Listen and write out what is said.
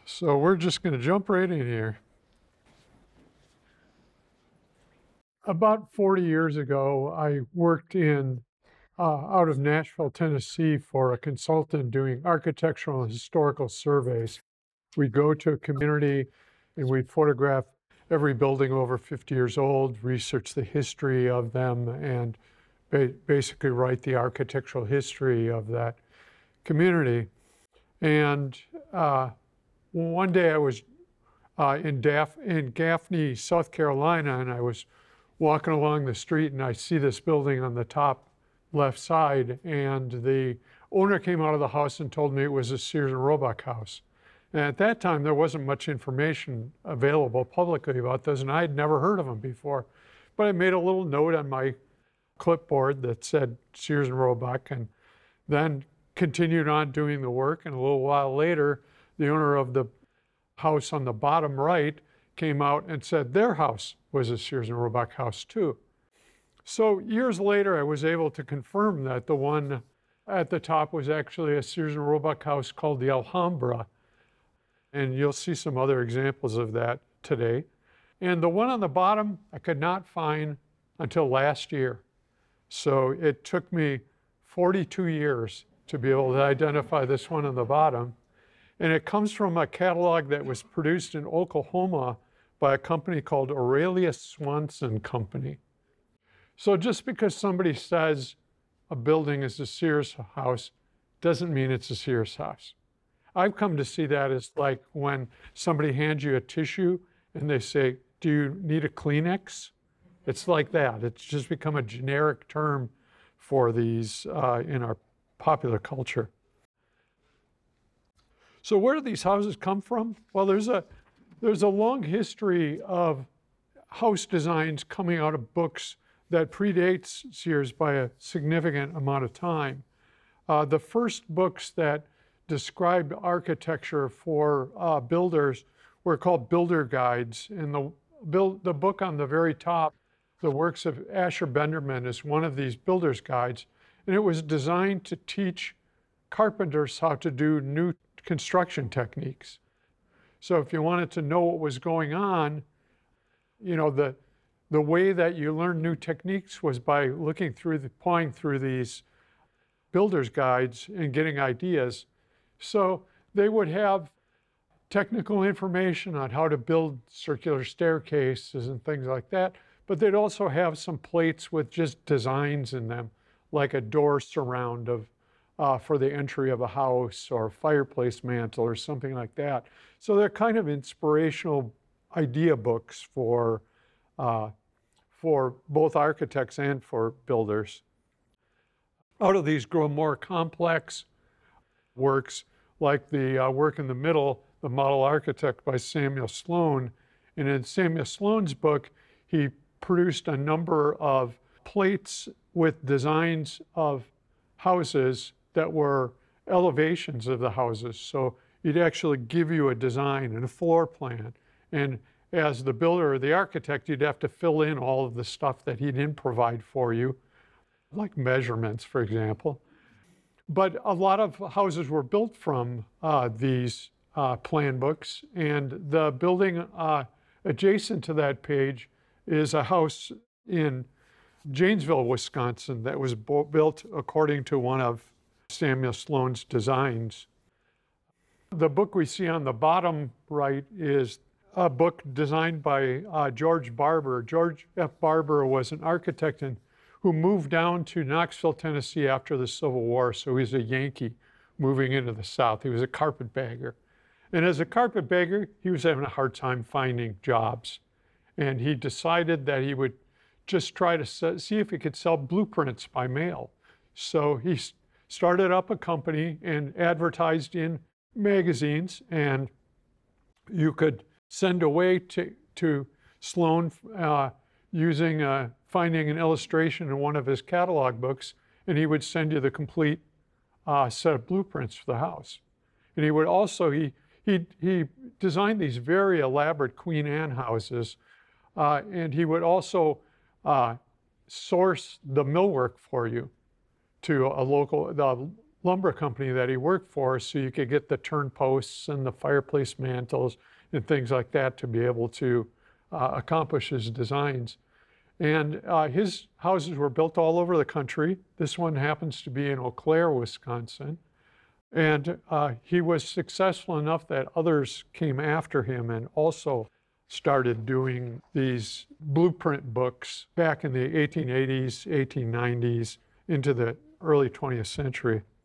So we're just going to jump right in here. About 40 years ago, I worked out of Nashville, Tennessee for a consultant doing architectural and historical surveys. We'd go to a community and we'd photograph every building over 50 years old, research the history of them, and basically write the architectural history of that community. And one day I was in Gaffney, South Carolina, and I was walking along the street and I see this building on the top left side, and the owner came out of the house and told me it was a Sears and Roebuck house. And at that time, there wasn't much information available publicly about this, and I had never heard of them before. But I made a little note on my clipboard that said Sears and Roebuck, and then continued on doing the work. And a little while later, the owner of the house on the bottom right came out and said their house was a Sears and Roebuck house too. So years later, I was able to confirm that the one at the top was actually a Sears and Roebuck house called the Alhambra. And you'll see some other examples of that today. And the one on the bottom, I could not find until last year. So it took me 42 years to be able to identify this one on the bottom. And it comes from a catalog that was produced in Oklahoma by a company called Aurelia Swanson Company. So just because somebody says a building is a Sears house doesn't mean it's a Sears house. I've come to see that as like when somebody hands you a tissue and they say, "Do you need a Kleenex?" It's like that. It's just become a generic term for these in our popular culture. So where do these houses come from? Well, there's a long history of house designs coming out of books that predates Sears by a significant amount of time. The first books that described architecture for builders were called builder guides. And the book on the very top, the works of Asher Benderman, is one of these builder's guides. And it was designed to teach carpenters how to do new construction techniques. So if you wanted to know what was going on, the way that you learned new techniques was by pawing through these builder's guides and getting ideas. So they would have technical information on how to build circular staircases and things like that, but they'd also have some plates with just designs in them, like a door surround for the entry of a house, or a fireplace mantle or something like that. So they're kind of inspirational idea books for both architects and for builders. Out of these grow more complex works, like the work in the middle, The Model Architect by Samuel Sloan. And in Samuel Sloan's book, he produced a number of plates with designs of houses that were elevations of the houses. So he'd actually give you a design and a floor plan. And as the builder or the architect, you'd have to fill in all of the stuff that he didn't provide for you, like measurements, for example. But a lot of houses were built from these plan books. And the building adjacent to that page is a house in Janesville, Wisconsin, that was built according to one of Samuel Sloan's designs. The book we see on the bottom right is a book designed by George Barber. George F. Barber was an architect who moved down to Knoxville, Tennessee after the Civil War. So he's a Yankee moving into the South. He was a carpetbagger. And as a carpetbagger, he was having a hard time finding jobs. And he decided that he would just try to see if he could sell blueprints by mail. So he started up a company and advertised in magazines, and you could send away to Sloan finding an illustration in one of his catalog books, and he would send you the complete set of blueprints for the house. And he would also, he designed these very elaborate Queen Anne houses, and he would also source the millwork for you to the lumber company that he worked for so you could get the turn posts and the fireplace mantles and things like that to be able to accomplish his designs. And his houses were built all over the country. This one happens to be in Eau Claire, Wisconsin. And he was successful enough that others came after him and also started doing these blueprint books back in the 1880s, 1890s, into the early 20th century.